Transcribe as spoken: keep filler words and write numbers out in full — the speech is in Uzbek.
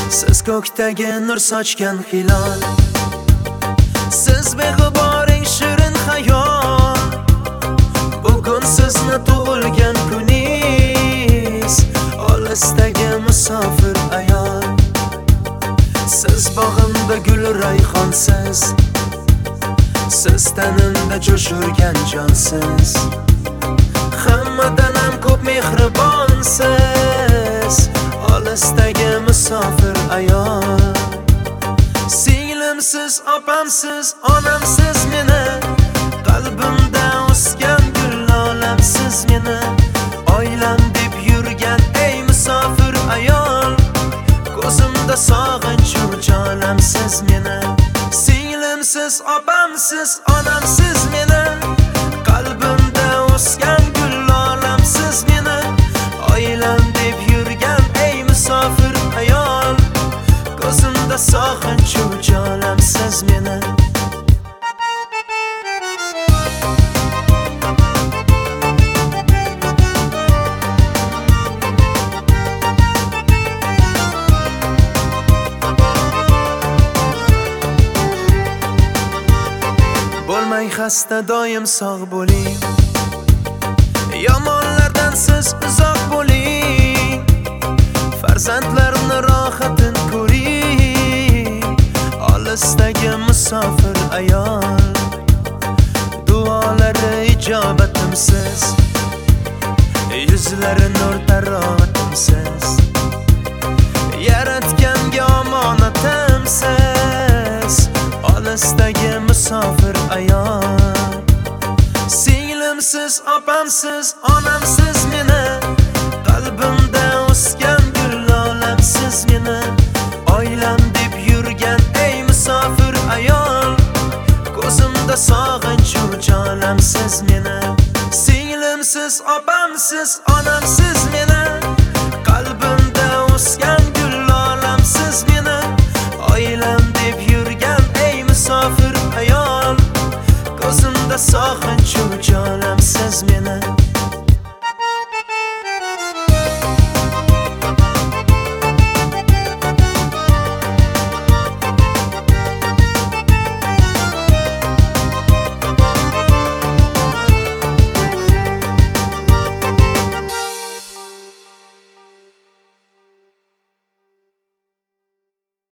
Siz ko'kdagi nur sochgan hilol, siz beg'uboring shirin xayol. Bugun sizni tug'ilgan kuningiz, olisdagi musofir ayol. Siz bog'imda gul rayhonsiz, siz tanimda jo'shurgan jonsiz. Hammadan ham ko'p mehribonsiz, olisdagi musofir ayol. Singlimsiz, opamsiz, onamsiz meni, qalbimda o'sgan gul olamsiz meni. Oilam deb yurgan ey musofir ayol, ko'zimda sog'inch jolamsiz meni. Singlimsiz, opamsiz, onamsiz meni, qalbimda o'sgan gul olamsiz meni. Oilam deb yurgan ey musofir ayol, ko'zimda sog'inch jolamsiz meni. Bo'lmang xasta, doim sog' bo'ling, yomonlardan siz uzoq bo'ling. Farzandlarni rohatin ko'ring, olisdagi musofir ayol. Duolari ijobatimsiz, yuzlari nur tarovatimsiz. Yaratganga omonatimsiz, olisdagi musofir ayol. Singlimsiz, opamsiz, onamsiz meni, qalbimda o'sgan gul olamsiz meni.